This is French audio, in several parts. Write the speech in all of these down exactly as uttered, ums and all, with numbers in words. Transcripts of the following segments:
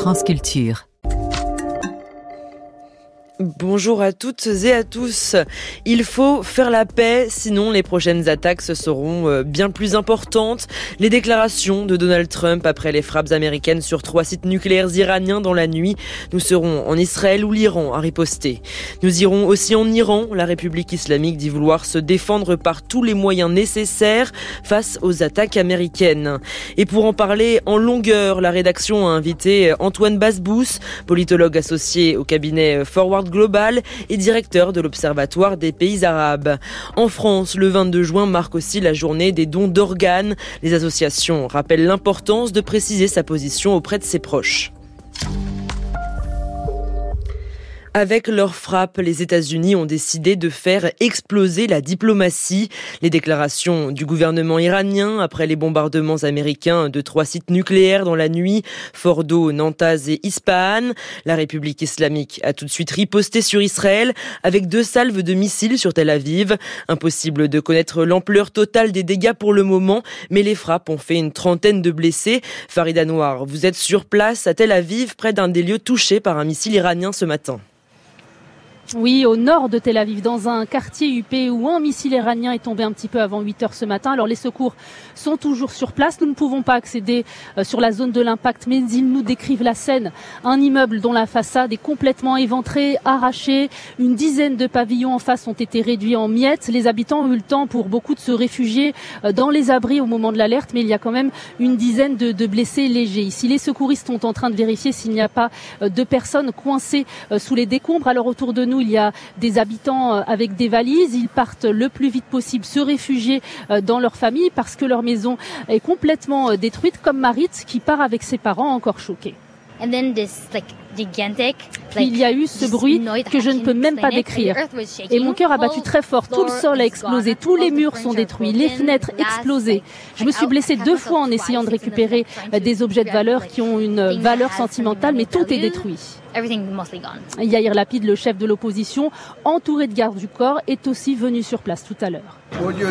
France Culture. Bonjour à toutes et à tous. Il faut faire la paix, sinon les prochaines attaques seront bien plus importantes. Les déclarations de Donald Trump après les frappes américaines sur trois sites nucléaires iraniens dans la nuit. Nous serons en Israël où l'Iran a riposté. Nous irons aussi en Iran. La République islamique dit vouloir se défendre par tous les moyens nécessaires face aux attaques américaines. Et pour en parler en longueur, la rédaction a invité Antoine Basbous, politologue associé au cabinet Forward Global et directeur de l'Observatoire des pays arabes. En France, le vingt-deux juin marque aussi la journée des dons d'organes. Les associations rappellent l'importance de préciser sa position auprès de ses proches. Avec leurs frappes, les États-Unis ont décidé de faire exploser la diplomatie. Les déclarations du gouvernement iranien après les bombardements américains de trois sites nucléaires dans la nuit, Fordo, Natanz et Ispahan. La République islamique a tout de suite riposté sur Israël avec deux salves de missiles sur Tel Aviv. Impossible de connaître l'ampleur totale des dégâts pour le moment, mais les frappes ont fait une trentaine de blessés. Farid Anwar, vous êtes sur place à Tel Aviv, près d'un des lieux touchés par un missile iranien ce matin. Oui, au nord de Tel Aviv, dans un quartier huppé où un missile iranien est tombé un petit peu avant huit heures ce matin. Alors les secours sont toujours sur place. Nous ne pouvons pas accéder euh, sur la zone de l'impact, mais ils nous décrivent la scène. Un immeuble dont la façade est complètement éventrée, arrachée. Une dizaine de pavillons en face ont été réduits en miettes. Les habitants ont eu le temps pour beaucoup de se réfugier euh, dans les abris au moment de l'alerte, mais il y a quand même une dizaine de, de blessés légers. Ici, les secouristes sont en train de vérifier s'il n'y a pas euh, de personnes coincées euh, sous les décombres. Alors autour de nous, il y a des habitants avec des valises. Ils partent le plus vite possible se réfugier dans leur famille parce que leur maison est complètement détruite, comme Marit qui part avec ses parents encore choqués. And then this, like, gigantic, Puis il y a eu ce bruit que je ne peux même pas décrire. Et mon cœur a battu très fort. Tout le sol a explosé, tous les murs sont détruits, les fenêtres explosées. Je me suis blessée deux fois en essayant de récupérer des objets de valeur qui ont une valeur sentimentale, mais tout est détruit. Yair Lapid, le chef de l'opposition, entouré de gardes du corps, est aussi venu sur place tout à l'heure.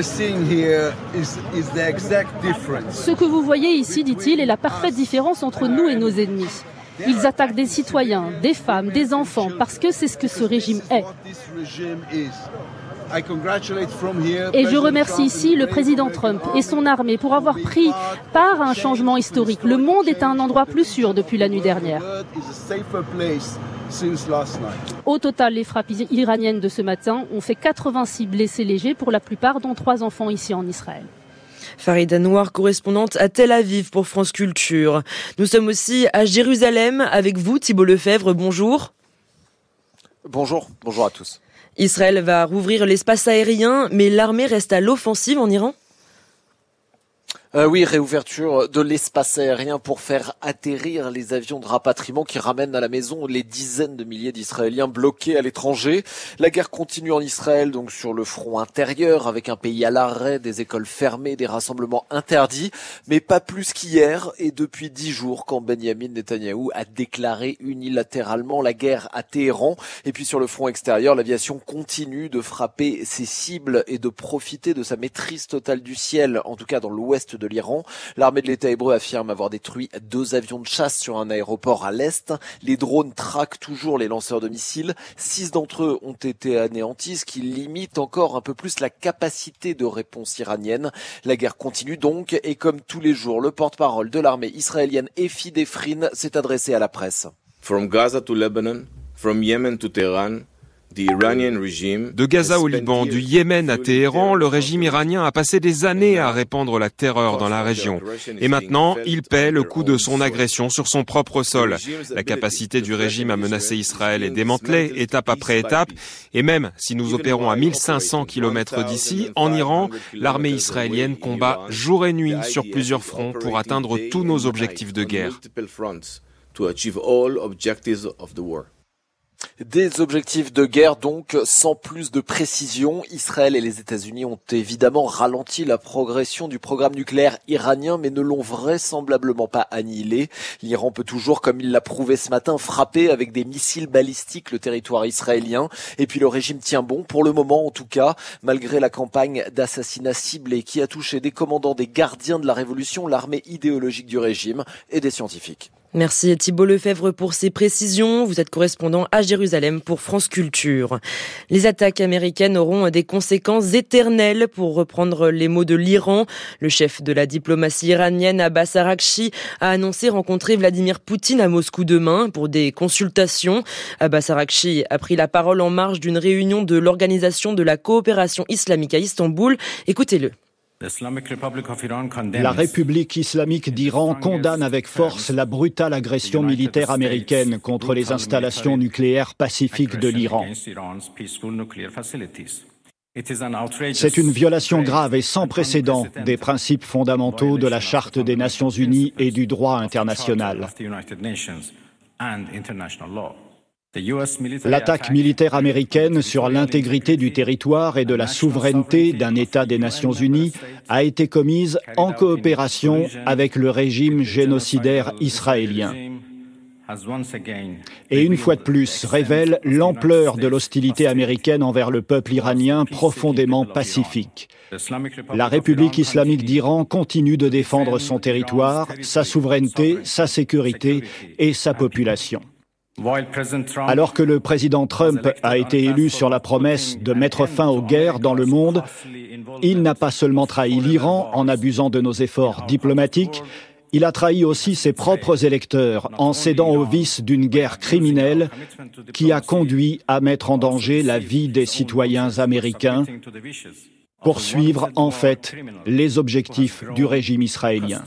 Ce que vous voyez ici, dit-il, est la parfaite différence entre nous et nos ennemis. Ils attaquent des citoyens, des femmes, des enfants, parce que c'est ce que ce régime est. Et je remercie ici le président Trump et son armée pour avoir pris part à un changement historique. Le monde est à un endroit plus sûr depuis la nuit dernière. Au total, les frappes iraniennes de ce matin ont fait quatre-vingt-six blessés légers, pour la plupart dont trois enfants ici en Israël. Farid Anwar, correspondante à Tel Aviv pour France Culture. Nous sommes aussi à Jérusalem avec vous, Thibault Lefebvre. Bonjour. Bonjour, bonjour à tous. Israël va rouvrir l'espace aérien, mais l'armée reste à l'offensive en Iran ? Euh, oui, réouverture de l'espace aérien pour faire atterrir les avions de rapatriement qui ramènent à la maison les dizaines de milliers d'Israéliens bloqués à l'étranger. La guerre continue en Israël, donc sur le front intérieur, avec un pays à l'arrêt, des écoles fermées, des rassemblements interdits, mais pas plus qu'hier et depuis dix jours quand Benyamin Netanyahou a déclaré unilatéralement la guerre à Téhéran. Et puis sur le front extérieur, l'aviation continue de frapper ses cibles et de profiter de sa maîtrise totale du ciel, en tout cas dans l'ouest de l'Iran. L'armée de l'État hébreu affirme avoir détruit deux avions de chasse sur un aéroport à l'est. Les drones traquent toujours les lanceurs de missiles. Six d'entre eux ont été anéantis, ce qui limite encore un peu plus la capacité de réponse iranienne. La guerre continue donc, et comme tous les jours, le porte-parole de l'armée israélienne, Efi Defrin, s'est adressé à la presse. From Gaza to Lebanon, from Yemen to Tehran, De Gaza au Liban, du Yémen à Téhéran, le régime iranien a passé des années à répandre la terreur dans la région. Et maintenant, il paie le coût de son agression sur son propre sol. La capacité du régime à menacer Israël est démantelée, étape après étape. Et même si nous opérons à mille cinq cents kilomètres d'ici, en Iran, l'armée israélienne combat jour et nuit sur plusieurs fronts pour atteindre tous nos objectifs de guerre. Des objectifs de guerre donc, sans plus de précision. Israël et les États-Unis ont évidemment ralenti la progression du programme nucléaire iranien, mais ne l'ont vraisemblablement pas annihilé. L'Iran peut toujours, comme il l'a prouvé ce matin, frapper avec des missiles balistiques le territoire israélien. Et puis le régime tient bon, pour le moment en tout cas, malgré la campagne d'assassinat ciblé qui a touché des commandants des gardiens de la révolution, l'armée idéologique du régime et des scientifiques. Merci Thibault Lefebvre pour ces précisions. Vous êtes correspondant à Jérusalem pour France Culture. Les attaques américaines auront des conséquences éternelles, pour reprendre les mots de l'Iran. Le chef de la diplomatie iranienne, Abbas Araghchi, a annoncé rencontrer Vladimir Poutine à Moscou demain pour des consultations. Abbas Araghchi a pris la parole en marge d'une réunion de l'Organisation de la coopération islamique à Istanbul. Écoutez-le. La République islamique d'Iran condamne avec force la brutale agression militaire américaine contre les installations nucléaires pacifiques de l'Iran. C'est une violation grave et sans précédent des principes fondamentaux de la Charte des Nations Unies et du droit international. L'attaque militaire américaine sur l'intégrité du territoire et de la souveraineté d'un État des Nations Unies a été commise en coopération avec le régime génocidaire israélien. Et une fois de plus, révèle l'ampleur de l'hostilité américaine envers le peuple iranien profondément pacifique. La République islamique d'Iran continue de défendre son territoire, sa souveraineté, sa sécurité et sa population. Alors que le président Trump a été élu sur la promesse de mettre fin aux guerres dans le monde, il n'a pas seulement trahi l'Iran en abusant de nos efforts diplomatiques, il a trahi aussi ses propres électeurs en cédant au vice d'une guerre criminelle qui a conduit à mettre en danger la vie des citoyens américains, poursuivre en fait les objectifs du régime israélien.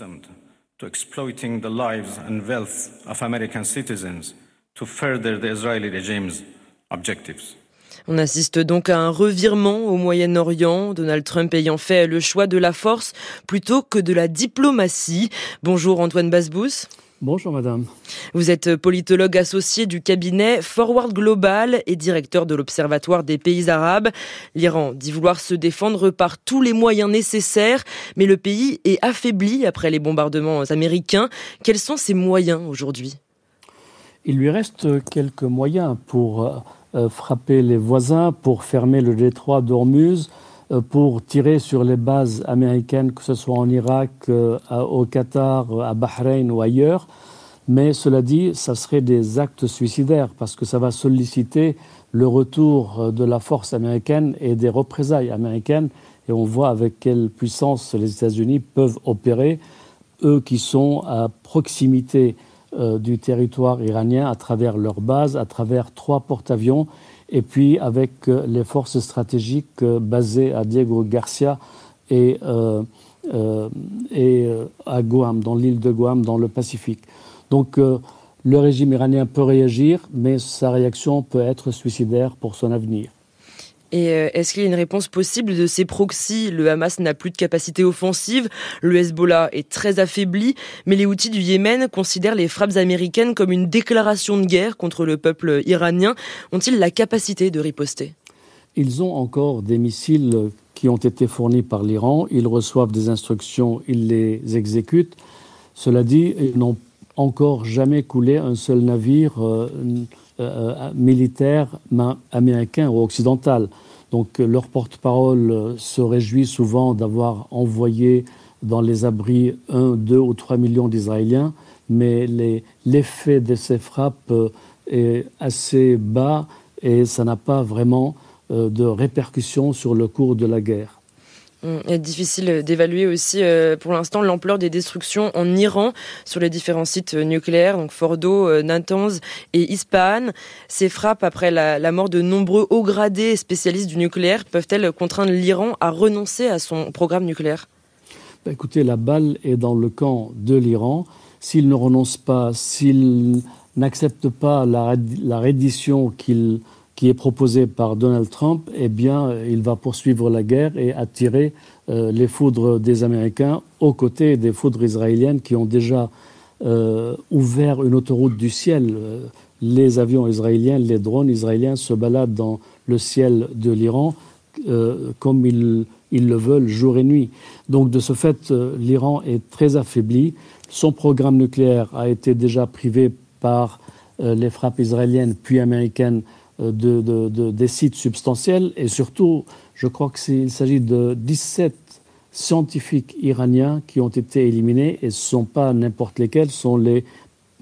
To further the Israeli regime's objectives. On assiste donc à un revirement au Moyen-Orient, Donald Trump ayant fait le choix de la force plutôt que de la diplomatie. Bonjour Antoine Basbous. Bonjour madame. Vous êtes politologue associé du cabinet Forward Global et directeur de l'Observatoire des pays arabes. L'Iran dit vouloir se défendre par tous les moyens nécessaires, mais le pays est affaibli après les bombardements américains. Quels sont ses moyens aujourd'hui ? Il lui reste quelques moyens pour euh, frapper les voisins, pour fermer le détroit d'Ormuz, euh, pour tirer sur les bases américaines, que ce soit en Irak, euh, au Qatar, à Bahreïn ou ailleurs. Mais cela dit, ça serait des actes suicidaires parce que ça va solliciter le retour de la force américaine et des représailles américaines. Et on voit avec quelle puissance les États-Unis peuvent opérer, eux qui sont à proximité Euh, du territoire iranien à travers leurs bases, à travers trois porte-avions et puis avec euh, les forces stratégiques euh, basées à Diego Garcia et, euh, euh, et euh, à Guam, dans l'île de Guam, dans le Pacifique. Donc euh, le régime iranien peut réagir, mais sa réaction peut être suicidaire pour son avenir. Et est-ce qu'il y a une réponse possible de ces proxys ? Le Hamas n'a plus de capacité offensive, le Hezbollah est très affaibli, mais les Houthis du Yémen considèrent les frappes américaines comme une déclaration de guerre contre le peuple iranien. Ont-ils la capacité de riposter ? Ils ont encore des missiles qui ont été fournis par l'Iran, ils reçoivent des instructions, ils les exécutent. Cela dit, ils n'ont encore jamais coulé un seul navire euh, euh, militaire américain ou occidental. Donc leur porte-parole se réjouit souvent d'avoir envoyé dans les abris un, deux ou trois millions d'Israéliens, mais les, l'effet de ces frappes est assez bas et ça n'a pas vraiment de répercussions sur le cours de la guerre. Il est difficile d'évaluer aussi euh, pour l'instant l'ampleur des destructions en Iran sur les différents sites nucléaires, donc Fordo, euh, Natanz et Ispahan. Ces frappes après la, la mort de nombreux hauts gradés et spécialistes du nucléaire peuvent-elles contraindre l'Iran à renoncer à son programme nucléaire ? Bah, écoutez, la balle est dans le camp de l'Iran. S'il ne renonce pas, s'il n'accepte pas la, la reddition qu'il qui est proposé par Donald Trump, eh bien, il va poursuivre la guerre et attirer euh, les foudres des Américains aux côtés des foudres israéliennes qui ont déjà euh, ouvert une autoroute du ciel. Euh, les avions israéliens, les drones israéliens se baladent dans le ciel de l'Iran euh, comme ils, ils le veulent jour et nuit. Donc, de ce fait, euh, l'Iran est très affaibli. Son programme nucléaire a été déjà privé par euh, les frappes israéliennes puis américaines De, de, de, des sites substantiels et surtout, je crois qu'il s'agit de dix-sept scientifiques iraniens qui ont été éliminés et ce ne sont pas n'importe lesquels, ce sont les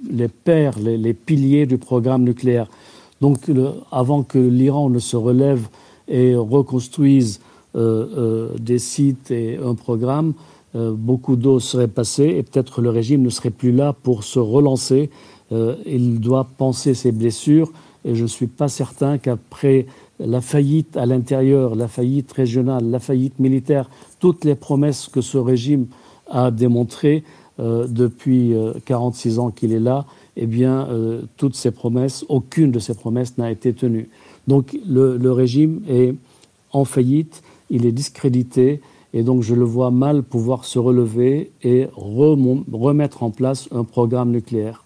les pères, les, les piliers du programme nucléaire. Donc, le, avant que l'Iran ne se relève et reconstruise euh, euh, des sites et un programme, euh, beaucoup d'eau serait passée et peut-être le régime ne serait plus là pour se relancer. Euh, il doit penser ses blessures et je ne suis pas certain qu'après la faillite à l'intérieur, la faillite régionale, la faillite militaire, toutes les promesses que ce régime a démontrées euh, depuis euh, quarante-six ans qu'il est là, eh bien, euh, toutes ces promesses, aucune de ces promesses n'a été tenue. Donc, le, le régime est en faillite, il est discrédité, et donc je le vois mal pouvoir se relever et remont- remettre en place un programme nucléaire.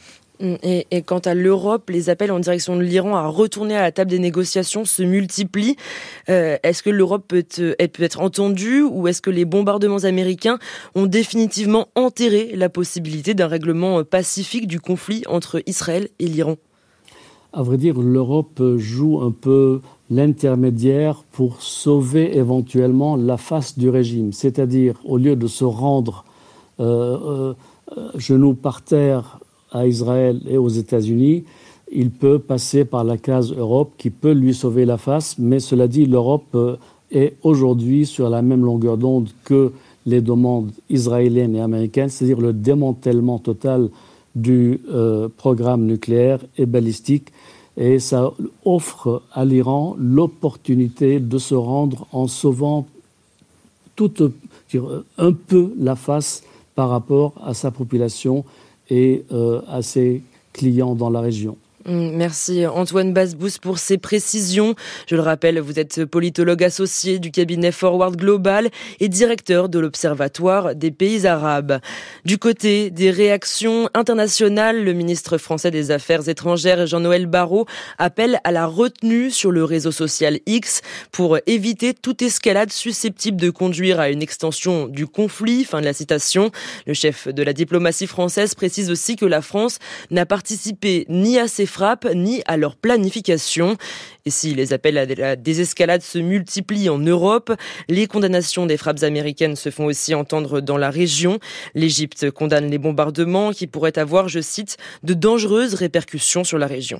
Et, et quant à l'Europe, les appels en direction de l'Iran à retourner à la table des négociations se multiplient. Euh, est-ce que l'Europe peut, elle peut être entendue ou est-ce que les bombardements américains ont définitivement enterré la possibilité d'un règlement pacifique du conflit entre Israël et l'Iran ? À vrai dire, l'Europe joue un peu l'intermédiaire pour sauver éventuellement la face du régime. C'est-à-dire, au lieu de se rendre euh, euh, genoux par terre à Israël et aux États-Unis, il peut passer par la case Europe qui peut lui sauver la face. Mais cela dit, l'Europe est aujourd'hui sur la même longueur d'onde que les demandes israéliennes et américaines, c'est-à-dire le démantèlement total du euh, programme nucléaire et balistique. Et ça offre à l'Iran l'opportunité de se rendre en sauvant tout, un peu la face par rapport à sa population et euh, à ses clients dans la région. Merci Antoine Basbous pour ces précisions. Je le rappelle, vous êtes politologue associé du cabinet Forward Global et directeur de l'Observatoire des pays arabes. Du côté des réactions internationales, le ministre français des Affaires étrangères Jean-Noël Barrot appelle à la retenue sur le réseau social X pour éviter toute escalade susceptible de conduire à une extension du conflit. Fin de la citation. Le chef de la diplomatie française précise aussi que la France n'a participé ni à ces frappes ni à leur planification. Et si les appels à la désescalade se multiplient en Europe, les condamnations des frappes américaines se font aussi entendre dans la région. L'Égypte condamne les bombardements qui pourraient avoir, je cite, de dangereuses répercussions sur la région.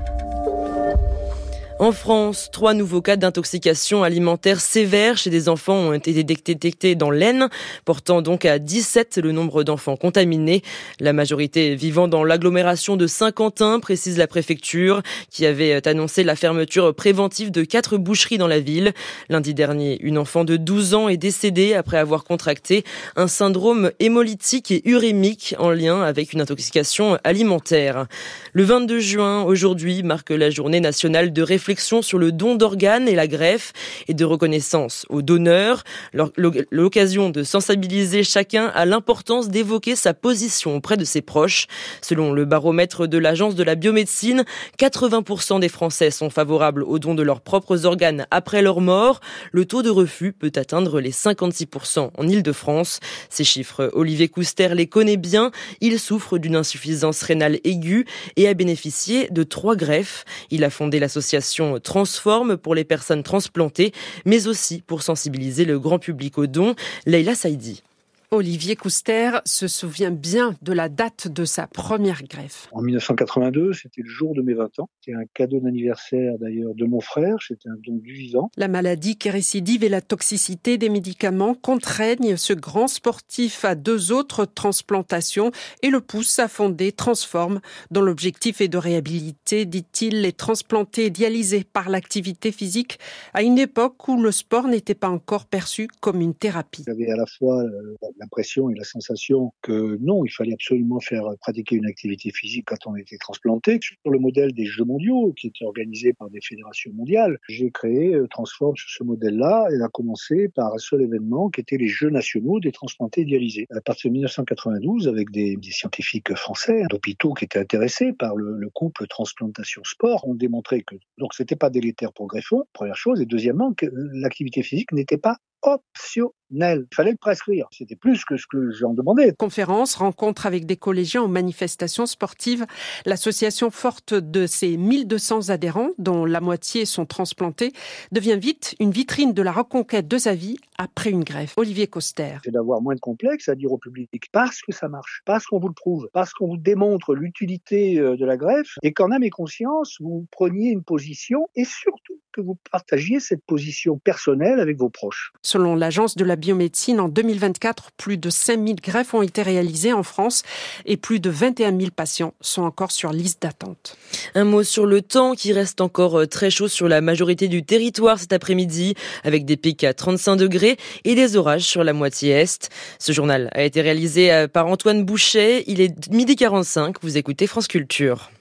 En France, trois nouveaux cas d'intoxication alimentaire sévère chez des enfants ont été détectés dans l'Aisne, portant donc à dix-sept le nombre d'enfants contaminés. La majorité vivant dans l'agglomération de Saint-Quentin, précise la préfecture, qui avait annoncé la fermeture préventive de quatre boucheries dans la ville. Lundi dernier, une enfant de douze ans est décédée après avoir contracté un syndrome hémolytique et urémique en lien avec une intoxication alimentaire. Le vingt-deux juin, aujourd'hui, marque la journée nationale de réflexion sur le don d'organes et la greffe et de reconnaissance aux donneurs. L'occasion de sensibiliser chacun à l'importance d'évoquer sa position auprès de ses proches. Selon le baromètre de l'Agence de la biomédecine, quatre-vingts pour cent des Français sont favorables au don de leurs propres organes après leur mort. Le taux de refus peut atteindre les cinquante-six pour cent en Île-de-France. Ces chiffres, Olivier Couster les connaît bien. Il souffre d'une insuffisance rénale aiguë et a bénéficié de trois greffes. Il a fondé l'association Transforme pour les personnes transplantées, mais aussi pour sensibiliser le grand public aux dons. Leïla Saïdi. Olivier Couster se souvient bien de la date de sa première greffe. En dix-neuf cent quatre-vingt-deux, c'était le jour de mes vingt ans. C'était un cadeau d'anniversaire d'ailleurs de mon frère, c'était un don du vivant. La maladie qui récidive et la toxicité des médicaments contraignent ce grand sportif à deux autres transplantations et le poussent à fonder Transforme, dont l'objectif est de réhabiliter, dit-il, les transplantés dialysés par l'activité physique à une époque où le sport n'était pas encore perçu comme une thérapie. J'avais à la fois euh, l'impression et la sensation que non, il fallait absolument faire pratiquer une activité physique quand on était transplanté. Sur le modèle des Jeux mondiaux qui étaient organisés par des fédérations mondiales, j'ai créé Transforme sur ce modèle-là et a commencé par un seul événement qui était les Jeux nationaux des transplantés dialysés. À partir de dix-neuf cent quatre-vingt-douze, avec des, des scientifiques français, d'hôpitaux qui étaient intéressés par le, le couple transplantation-sport, ont démontré que donc c'était pas délétère pour le greffon, première chose, et deuxièmement que l'activité physique n'était pas optionnelle. personnel. Il fallait le prescrire. C'était plus que ce que j'en demandais. Conférences, rencontres avec des collégiens aux manifestations sportives. L'association forte de ses mille deux cents adhérents, dont la moitié sont transplantés, devient vite une vitrine de la reconquête de sa vie après une greffe. Olivier Coster. C'est d'avoir moins de complexe à dire au public parce que ça marche, parce qu'on vous le prouve, parce qu'on vous démontre l'utilité de la greffe et qu'en âme et conscience, vous preniez une position et surtout que vous partagiez cette position personnelle avec vos proches. Selon l'Agence de la biomédecine, en deux mille vingt-quatre, plus de cinq mille greffes ont été réalisées en France et plus de vingt et un mille patients sont encore sur liste d'attente. Un mot sur le temps qui reste encore très chaud sur la majorité du territoire cet après-midi, avec des pics à trente-cinq degrés et des orages sur la moitié est. Ce journal a été réalisé par Antoine Boucher. Il est midi quarante-cinq. Vous écoutez France Culture.